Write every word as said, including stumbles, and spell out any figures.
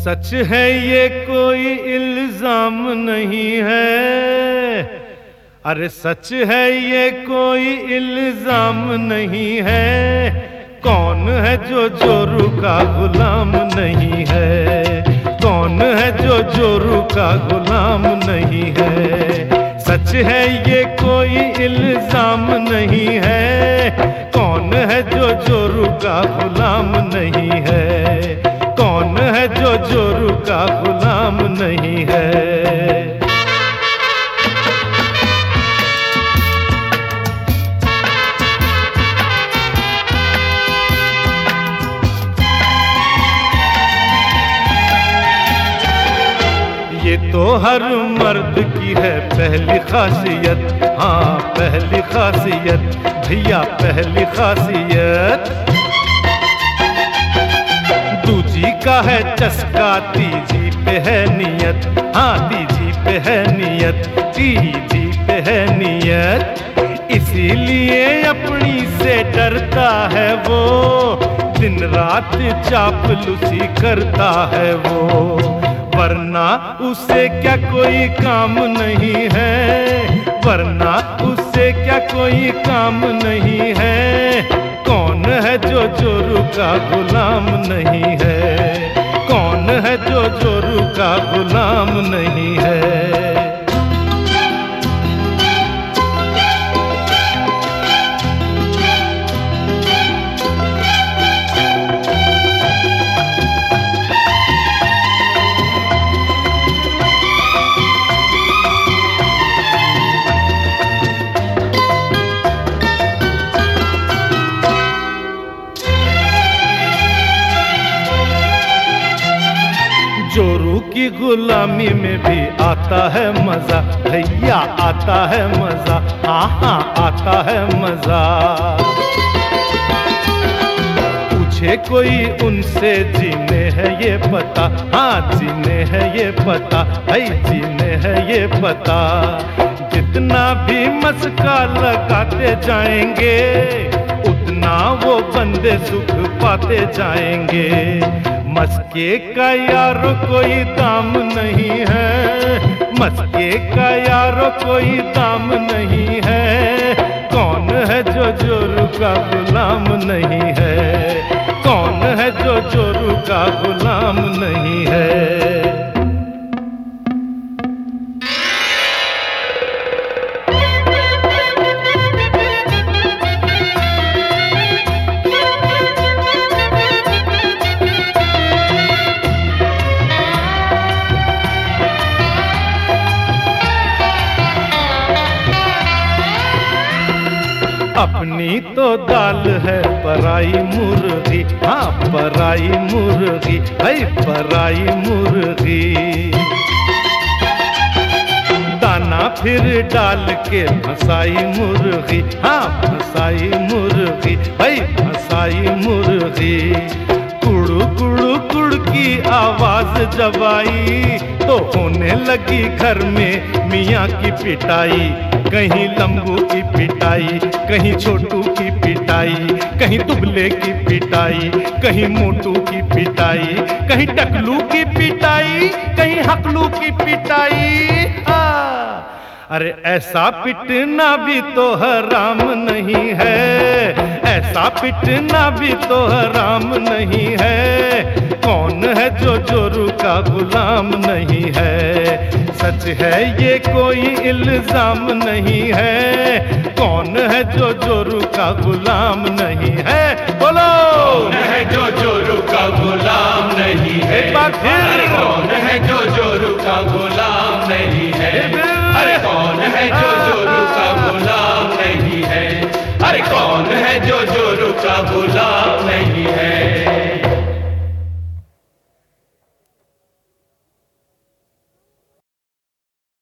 सच है ये कोई इल्जाम नहीं है, अरे सच है ये कोई इल्जाम नहीं है। कौन है जो जोरू का गुलाम नहीं है, कौन है जो जोरू का गुलाम नहीं है। सच है ये कोई इल्जाम नहीं है, कौन है जो जोरू का गुलाम नहीं है, कौन है जो जोरू का गुलाम नहीं है। ये तो हर मर्द की है पहली खासियत, हाँ पहली खासियत भैया पहली खासियत। दूजी का है चस्का, तीजी पे है नियत, हाँ तीजी पे है नियत, तीजी पे है नियत। इसीलिए अपनी से डरता है वो, दिन रात चापलूसी करता है वो। वरना उसे क्या कोई काम नहीं है, वरना उसे क्या कोई काम नहीं है। कौन है जो जोरू का गुलाम नहीं है, कौन है जो जोरू का गुलाम नहीं है। जोरू की गुलामी में भी आता है मजा भैया, आता है मजा, हाँ हाँ आता है मजा। पूछे कोई उनसे जीने है ये पता, हाँ जीने है ये पता, भाई जीने है ये पता। जितना भी मस्का लगाते जाएंगे, उतना वो बंदे सुख पाते जाएंगे। मस्के का यारो कोई दाम नहीं है, मस्के का यारो कोई दाम नहीं है। कौन है जो जोरू का गुलाम नहीं है, कौन है जो जोरू का गुलाम नहीं है। अपनी तो दाल है पराई मुर्गी, हाँ पराई मुर्गी, भाई पराई मुर्गी। दाना फिर डाल के फसाई मुर्गी, हाँ फसाई मुर्गी, भाई फसाई मुर्गी। कुड़ू कुड़ू कुड़ की आवाज जब आई, तो होने लगी घर में मियाँ की पिटाई। कहीं लंबू की पिटाई, कहीं छोटू की पिटाई, कहीं दुबले की पिटाई, कहीं मोटू की पिटाई, कहीं टकलू की पिटाई, कहीं हकलू की पिटाई। हाँ अरे ऐसा पिटना भी तो हराम नहीं है, ऐसा पिटना भी तो हराम नहीं है। कौन है जो जोरू का गुलाम नहीं है। सच है ये कोई इल्जाम नहीं है, कौन है जो जोरू का गुलाम नहीं है। बोलो कौन है जो जोरू का गुलाम नहीं है। एक बार फिर अरे कौन है जो जोरू का गुलाम नहीं है। अरे कौन है जो जोरू का गुलाम नहीं है। अरे कौन है जो जोरू का गुलाम नहीं है।